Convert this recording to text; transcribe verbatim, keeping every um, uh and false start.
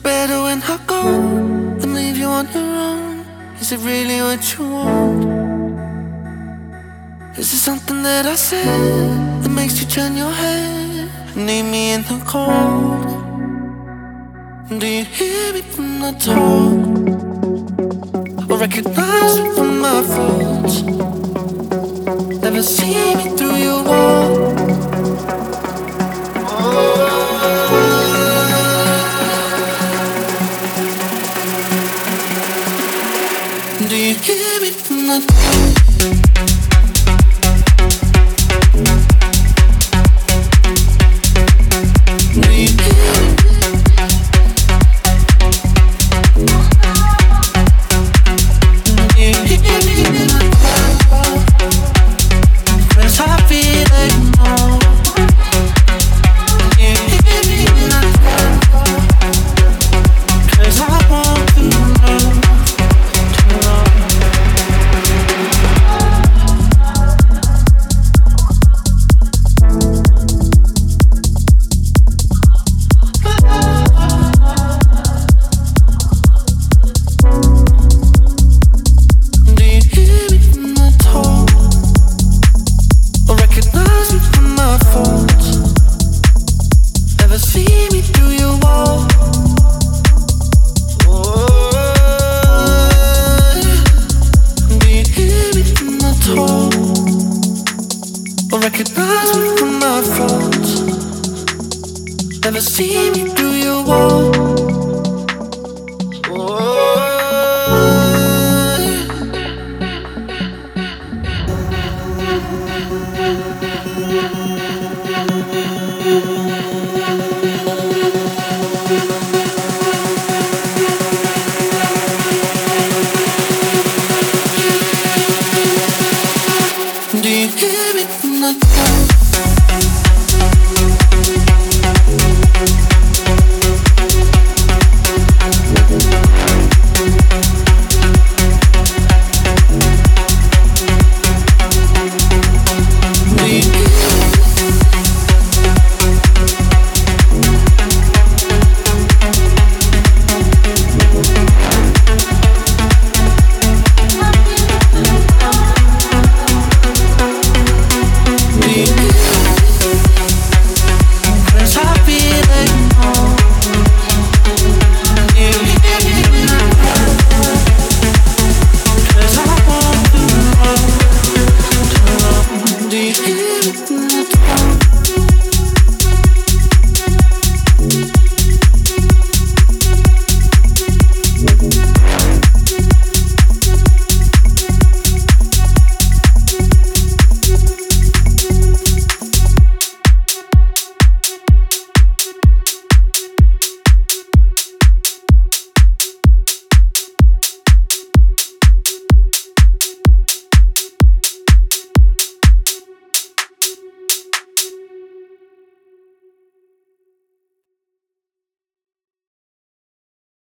better when I go than leave you on your own. Is it really what you want? Is it something that I said that makes you turn your head and leave me in the cold? Do you hear me when I talk, or recognize me from my faults? Never see me through your wall. Do you hear me when I talk? Recognize me from my faults. Never see me